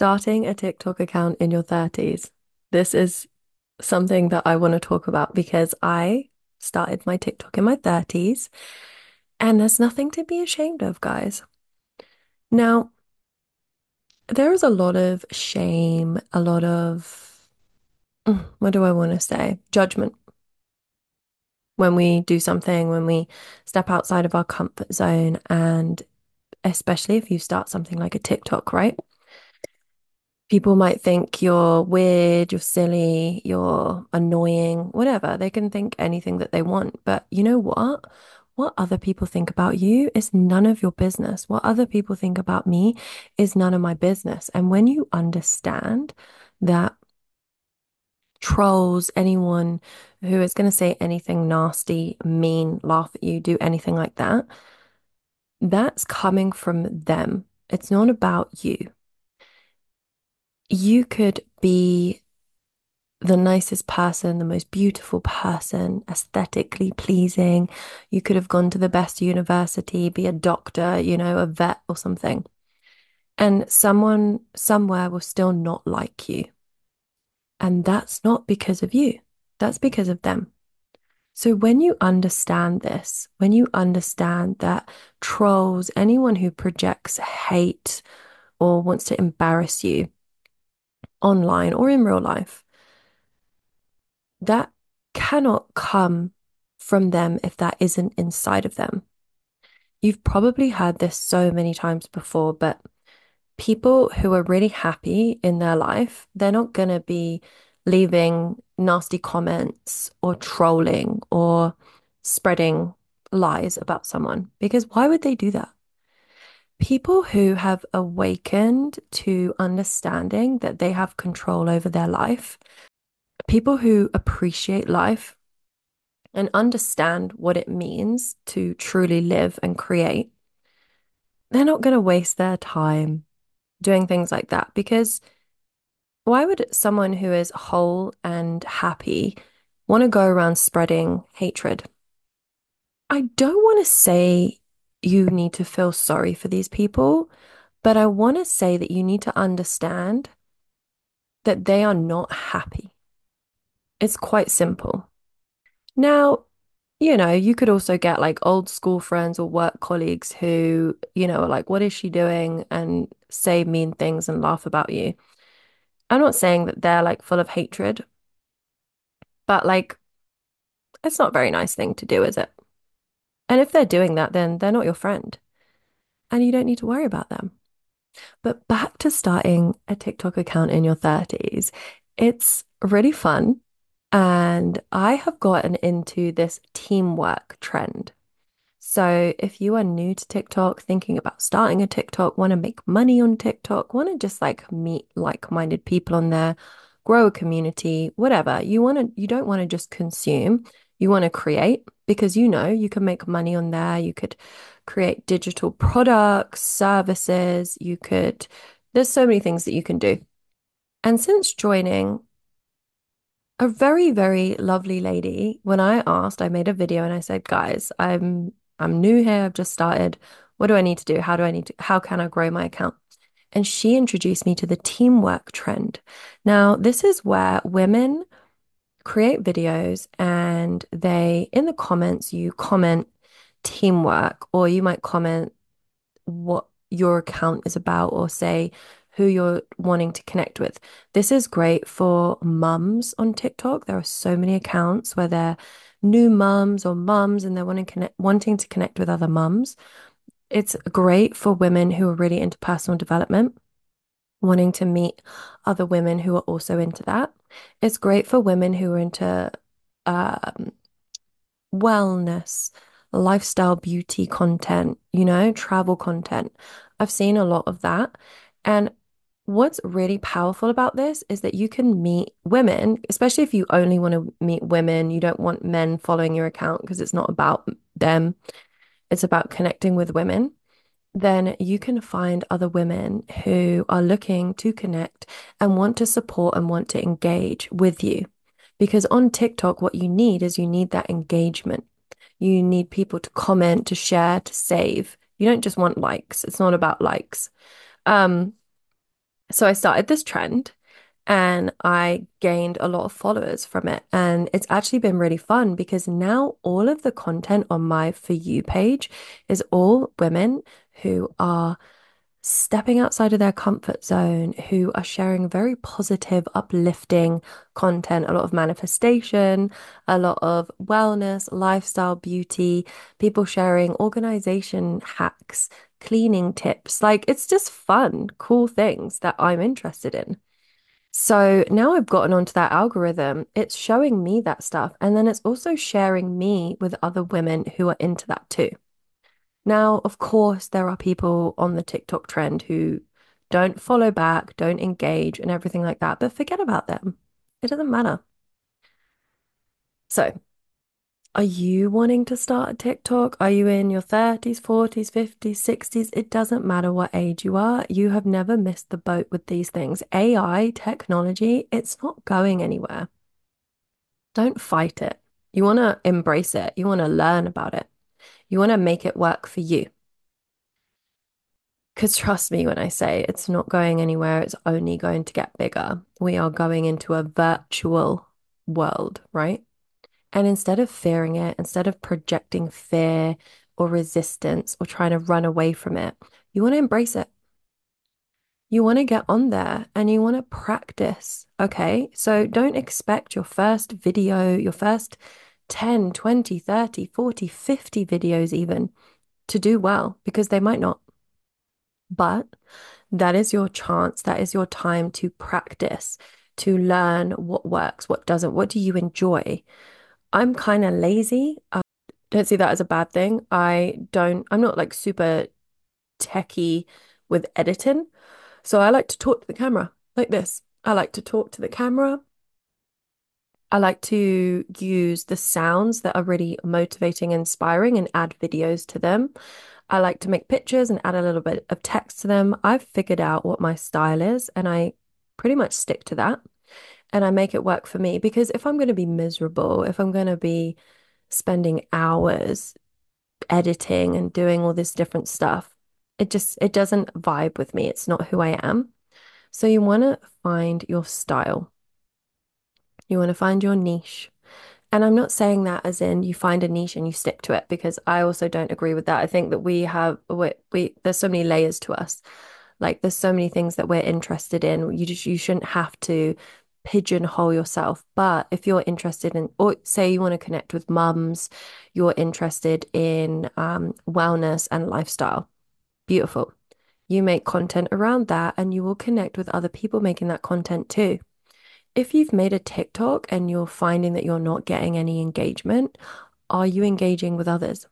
Starting a TikTok account in your 30s. This is something that I want to talk about because I started my TikTok in my 30s and there's nothing to be ashamed of, guys. Now, there is a lot of shame, a lot of, what do I want to say? Judgment when we do something, when we step outside of our comfort zone, and especially if you start something like a TikTok, right? People might think you're weird, you're silly, you're annoying, whatever. They can think anything that they want. But you know what? What other people think about you is none of your business. What other people think about me is none of my business. And when you understand that trolls, anyone who is going to say anything nasty, mean, laugh at you, do anything like that, that's coming from them. It's not about you. You could be the nicest person, the most beautiful person, aesthetically pleasing. You could have gone to the best university, be a doctor, a vet or something. And someone somewhere will still not like you. And that's not because of you, that's because of them. So when you understand this, when you understand that trolls, anyone who projects hate or wants to embarrass you online or in real life, that cannot come from them if that isn't inside of them. You've probably heard this so many times before, but people who are really happy in their life, they're not going to be leaving nasty comments or trolling or spreading lies about someone because why would they do that? People who have awakened to understanding that they have control over their life, people who appreciate life and understand what it means to truly live and create, they're not going to waste their time doing things like that because why would someone who is whole and happy want to go around spreading hatred? I don't want to say you need to feel sorry for these people, but I want to say that you need to understand that they are not happy. It's quite simple. Now, you could also get like old school friends or work colleagues who, are like, what is she doing? And say mean things and laugh about you. I'm not saying that they're like full of hatred, but like, it's not a very nice thing to do, is it? And if they're doing that, then they're not your friend and you don't need to worry about them. But back to starting a TikTok account in your 30s, it's really fun. And I have gotten into this teamwork trend. So if you are new to TikTok, thinking about starting a TikTok, want to make money on TikTok, want to just like meet like-minded people on there, grow a community, whatever, you don't want to just consume, you want to create because you can make money on there. You could create digital products, services, there's so many things that you can do. And since joining, a very, very lovely lady, when I asked, I made a video and I said, guys, I'm new here, I've just started. What do I need to do? How can I grow my account? And she introduced me to the teamwork trend. Now, this is where women create videos and in the comments, you comment teamwork, or you might comment what your account is about or say who you're wanting to connect with. This is great for mums on TikTok. There are so many accounts where they're new mums or mums and they're wanting to connect with other mums. It's great for women who are really into personal development, wanting to meet other women who are also into that. It's great for women who are into um, wellness, lifestyle beauty content, travel content. I've seen a lot of that. And what's really powerful about this is that you can meet women, especially if you only want to meet women, you don't want men following your account because it's not about them, it's about connecting with women. Then you can find other women who are looking to connect and want to support and want to engage with you. Because on TikTok, what you need that engagement. You need people to comment, to share, to save. You don't just want likes. It's not about likes. Um, So I started this trend and I gained a lot of followers from it. And it's actually been really fun because now all of the content on my For You page is all women who are stepping outside of their comfort zone, who are sharing very positive, uplifting content, a lot of manifestation, a lot of wellness, lifestyle, beauty, people sharing organization hacks, cleaning tips. Like it's just fun, cool things that I'm interested in. So now I've gotten onto that algorithm. It's showing me that stuff. And then it's also sharing me with other women who are into that too. Now, of course, there are people on the TikTok trend who don't follow back, don't engage, and everything like that, but forget about them. It doesn't matter. So, are you wanting to start a TikTok? Are you in your 30s, 40s, 50s, 60s? It doesn't matter what age you are. You have never missed the boat with these things. AI, technology, it's not going anywhere. Don't fight it. You want to embrace it. You want to learn about it. You want to make it work for you. Because trust me when I say it's not going anywhere, it's only going to get bigger. We are going into a virtual world, right? And instead of fearing it, instead of projecting fear or resistance or trying to run away from it, you want to embrace it. You want to get on there and you want to practice. Okay. So don't expect your first video, your first 10, 20, 30, 40, 50 videos even to do well because they might not. But that is your chance. That is your time to practice, to learn what works, what doesn't, what do you enjoy. I'm kind of lazy. I don't see that as a bad thing. I'm not like super techie with editing. So I like to talk to the camera like this. I like to talk to the camera. I like to use the sounds that are really motivating, inspiring, and add videos to them. I like to make pictures and add a little bit of text to them. I've figured out what my style is, and I pretty much stick to that. And I make it work for me because if I'm going to be miserable, if I'm going to be spending hours editing and doing all this different stuff, it doesn't vibe with me. It's not who I am. So you want to find your style. You want to find your niche. And I'm not saying that as in you find a niche and you stick to it because I also don't agree with that. I think that there's so many layers to us. Like there's so many things that we're interested in. You shouldn't have to pigeonhole yourself. But if you're interested in, or say you want to connect with mums, you're interested in wellness and lifestyle. Beautiful. You make content around that and you will connect with other people making that content too. If you've made a TikTok and you're finding that you're not getting any engagement, are you engaging with others?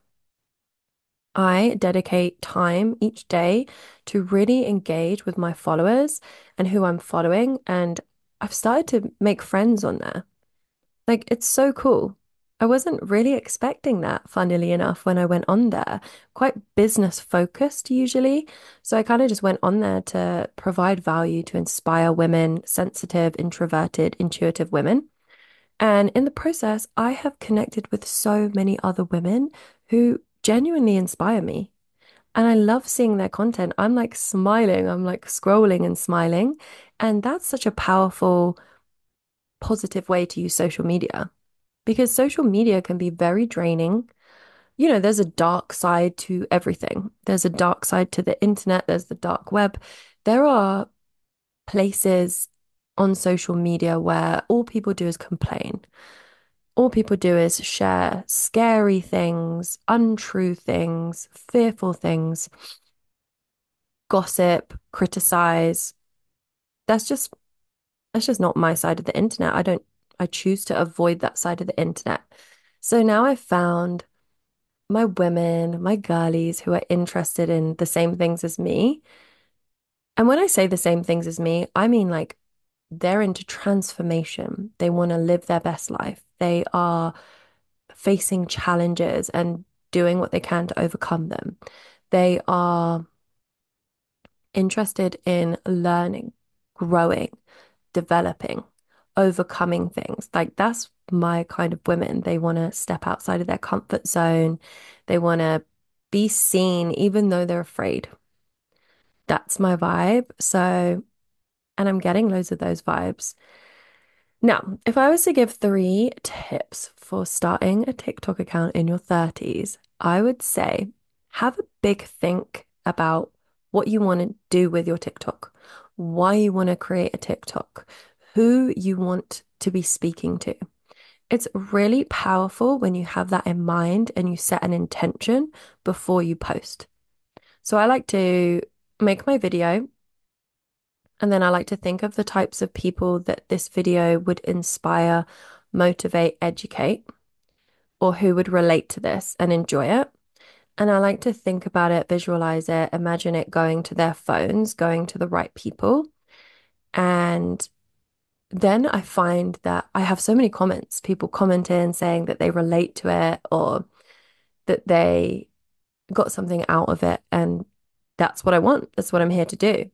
I dedicate time each day to really engage with my followers and who I'm following. And I've started to make friends on there. Like, it's so cool. I wasn't really expecting that, funnily enough, when I went on there. Quite business focused usually. So I kind of just went on there to provide value to inspire women, sensitive, introverted, intuitive women. And in the process, I have connected with so many other women who genuinely inspire me. And I love seeing their content. I'm like smiling, I'm like scrolling and smiling. And that's such a powerful, positive way to use social media because social media can be very draining. There's a dark side to everything. There's a dark side to the internet, there's the dark web. There are places on social media where all people do is complain. All people do is share scary things, untrue things, fearful things, gossip, criticize. That's just that's just not my side of the internet. I choose to avoid that side of the internet. So now I've found my women, my girlies who are interested in the same things as me. And when I say the same things as me, I mean like they're into transformation. They want to live their best life. They are facing challenges and doing what they can to overcome them. They are interested in learning, growing, developing, overcoming things. Like that's my kind of women. They want to step outside of their comfort zone. They want to be seen even though they're afraid. That's my vibe. So And I'm getting loads of those vibes. Now, if I was to give 3 tips for starting a TikTok account in your 30s, I would say have a big think about what you want to do with your TikTok, why you want to create a TikTok, who you want to be speaking to. It's really powerful when you have that in mind and you set an intention before you post. So I like to make my video and then I like to think of the types of people that this video would inspire, motivate, educate, or who would relate to this and enjoy it. And I like to think about it, visualize it, imagine it going to their phones, going to the right people. And then I find that I have so many comments, people comment in saying that they relate to it or that they got something out of it. And that's what I want. That's what I'm here to do.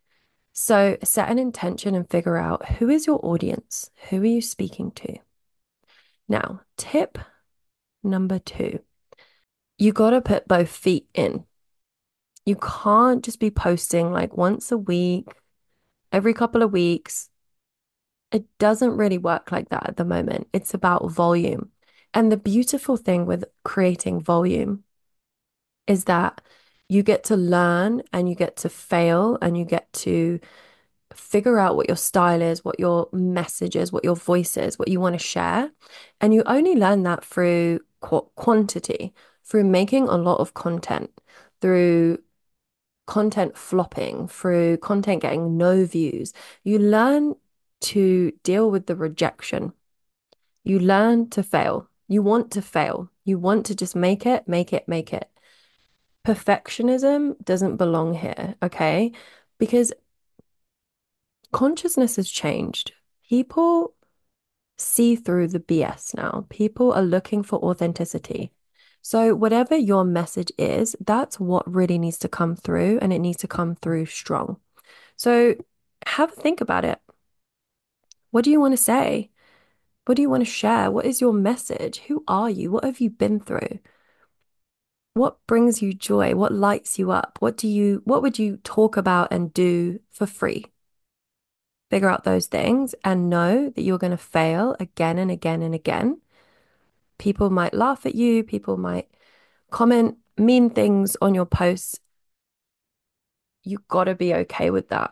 So set an intention and figure out who is your audience? Who are you speaking to? Now, tip number 2, you got to put both feet in. You can't just be posting like once a week, every couple of weeks. It doesn't really work like that at the moment. It's about volume. And the beautiful thing with creating volume is that you get to learn and you get to fail and you get to figure out what your style is, what your message is, what your voice is, what you want to share. And you only learn that through quantity, through making a lot of content, through content flopping, through content getting no views. You learn to deal with the rejection. You learn to fail. You want to fail. You want to just make it, make it, make it. Perfectionism doesn't belong here, okay? Because consciousness has changed. People see through the BS now. People are looking for authenticity. So, whatever your message is, that's what really needs to come through, and it needs to come through strong. So, have a think about it. What do you want to say? What do you want to share? What is your message? Who are you? What have you been through? What brings you joy? What lights you up? What would you talk about and do for free? Figure out those things and know that you're going to fail again and again and again. People might laugh at you, people might comment mean things on your posts. You got to be okay with that.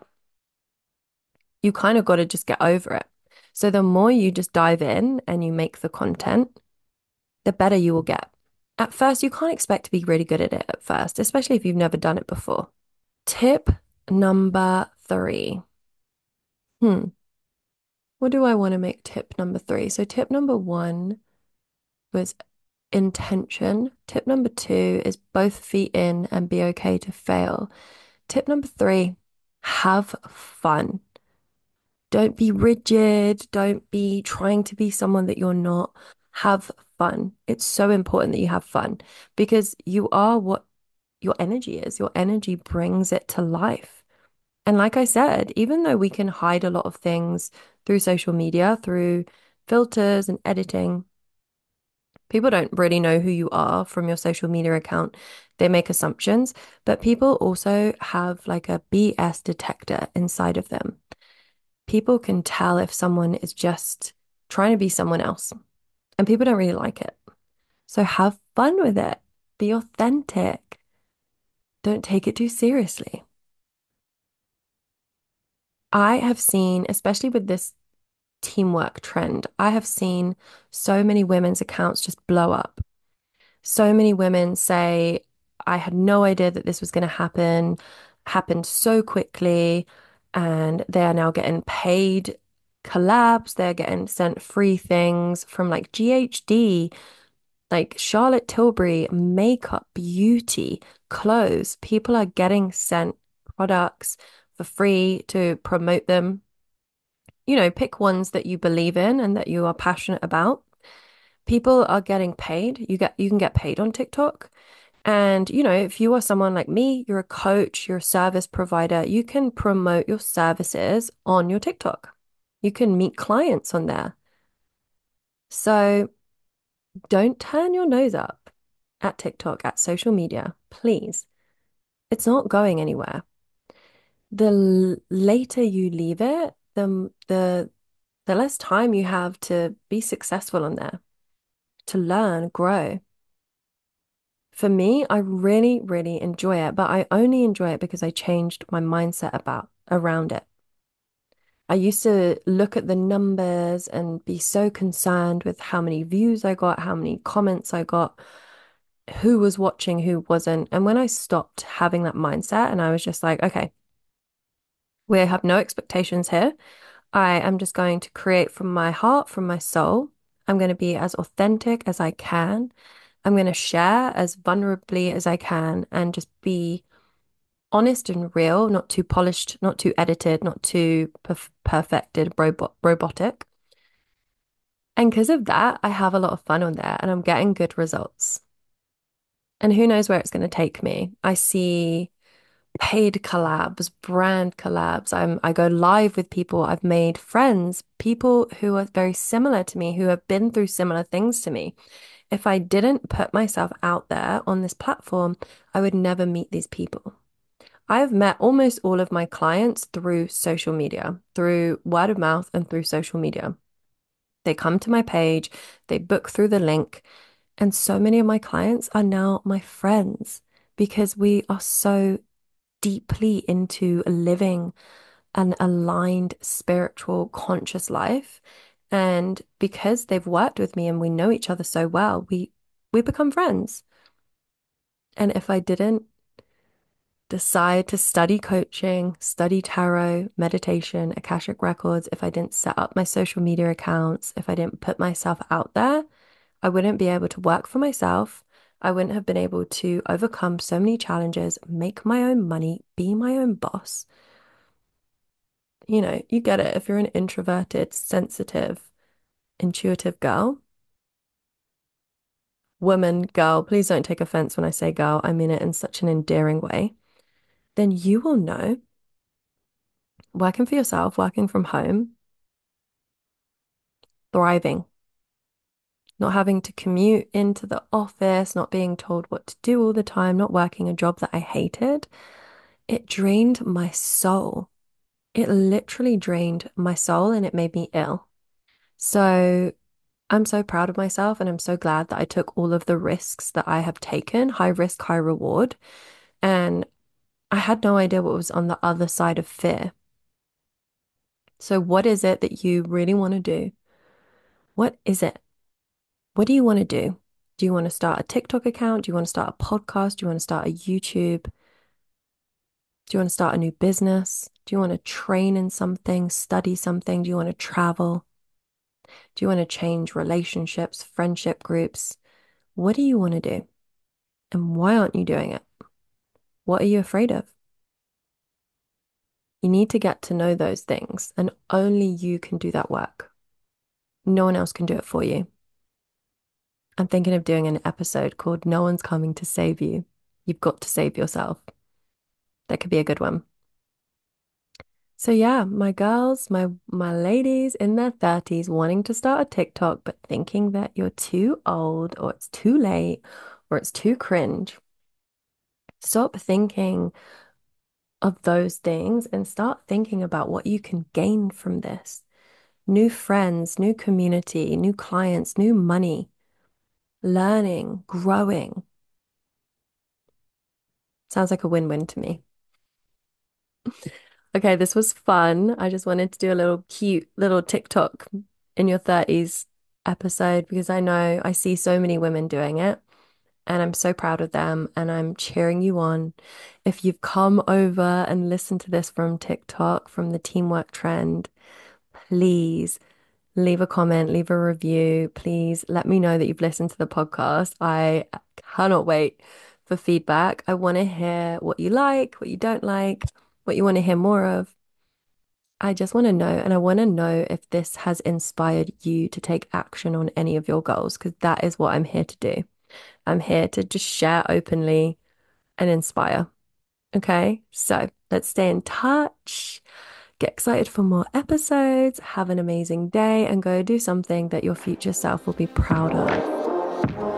You kind of got to just get over it. So the more you just dive in and you make the content, the better you will get. At first, you can't expect to be really good at it at first, especially if you've never done it before. Tip number 3. Hmm. What do I want to make tip number 3? So tip number 1 was intention. Tip number 2 is both feet in and be okay to fail. Tip number 3, have fun. Don't be rigid. Don't be trying to be someone that you're not. Have fun. It's so important that you have fun because you are what your energy is. Your energy brings it to life. And like I said, even though we can hide a lot of things through social media, through filters and editing, people don't really know who you are from your social media account. They make assumptions, but people also have like a BS detector inside of them. People can tell if someone is just trying to be someone else, and people don't really like it. So have fun with it. Be authentic. Don't take it too seriously. I have seen, especially with this teamwork trend, I have seen so many women's accounts just blow up. So many women say, I had no idea that this was going to happen, happened so quickly, and they are now getting paid collabs. They're getting sent free things from like GHD, like Charlotte Tilbury, makeup, beauty, clothes. People are getting sent products for free to promote them. Pick ones that you believe in and that you are passionate about. People are getting paid. You can get paid on TikTok. And if you are someone like me, you're a coach, you're a service provider, you can promote your services on your TikTok. You can meet clients on there. So don't turn your nose up at TikTok, at social media, please. It's not going anywhere. later you leave it, the less time you have to be successful on there, to learn, grow. For me, I really, really enjoy it, but I only enjoy it because I changed my mindset about around it. I used to look at the numbers and be so concerned with how many views I got, how many comments I got, who was watching, who wasn't. And when I stopped having that mindset and I was just like, okay, we have no expectations here. I am just going to create from my heart, from my soul. I'm going to be as authentic as I can. I'm going to share as vulnerably as I can and just be honest and real, not too polished, not too edited, not too perfected, robotic. And because of that, I have a lot of fun on there and I'm getting good results. And who knows where it's going to take me? I see paid collabs, brand collabs. I go live with people. I've made friends, people who are very similar to me, who have been through similar things to me. If I didn't put myself out there on this platform, I would never meet these people. I've met almost all of my clients through social media, through word of mouth and through social media. They come to my page, they book through the link, and so many of my clients are now my friends because we are so deeply into living an aligned spiritual conscious life. And because they've worked with me and we know each other so well, we become friends. And if I didn't decide to study coaching, study tarot, meditation, Akashic records, if I didn't set up my social media accounts, if I didn't put myself out there, I wouldn't be able to work for myself. I wouldn't have been able to overcome so many challenges, make my own money, be my own boss. You know, you get it. If you're an introverted, sensitive, intuitive girl, woman, girl, please don't take offense when I say girl. I mean it in such an endearing way. Then you will know working for yourself, working from home, thriving, not having to commute into the office, not being told what to do all the time, not working a job that I hated. It drained my soul. It literally drained my soul and it made me ill. So I'm so proud of myself and I'm so glad that I took all of the risks that I have taken, high risk, high reward. And I had no idea what was on the other side of fear. So, what is it that you really want to do? What is it? What do you want to do? Do you want to start a TikTok account? Do you want to start a podcast? Do you want to start a YouTube? Do you want to start a new business? Do you want to train in something, study something? Do you want to travel? Do you want to change relationships, friendship groups? What do you want to do? And why aren't you doing it? What are you afraid of? You need to get to know those things, and only you can do that work. No one else can do it for you. I'm thinking of doing an episode called No One's Coming to Save You. You've got to save yourself. That could be a good one. So yeah, my girls, my ladies in their 30s wanting to start a TikTok, but thinking that you're too old or it's too late or it's too cringe. Stop thinking of those things and start thinking about what you can gain from this. New friends, new community, new clients, new money, learning, growing. Sounds like a win-win to me. Okay, this was fun. I just wanted to do a little cute little TikTok in your 30s episode because I know I see so many women doing it and I'm so proud of them and I'm cheering you on. If you've come over and listened to this from TikTok, from the Teamwork Trend, please leave a comment, leave a review. Please let me know that you've listened to the podcast. I cannot wait for feedback. I want to hear what you like, what you don't like, what you want to hear more of. I just want to know, and I want to know if this has inspired you to take action on any of your goals, because that is what I'm here to do. I'm here to just share openly and inspire. Okay, so let's stay in touch. Get excited for more episodes. Have an amazing day and go do something that your future self will be proud of.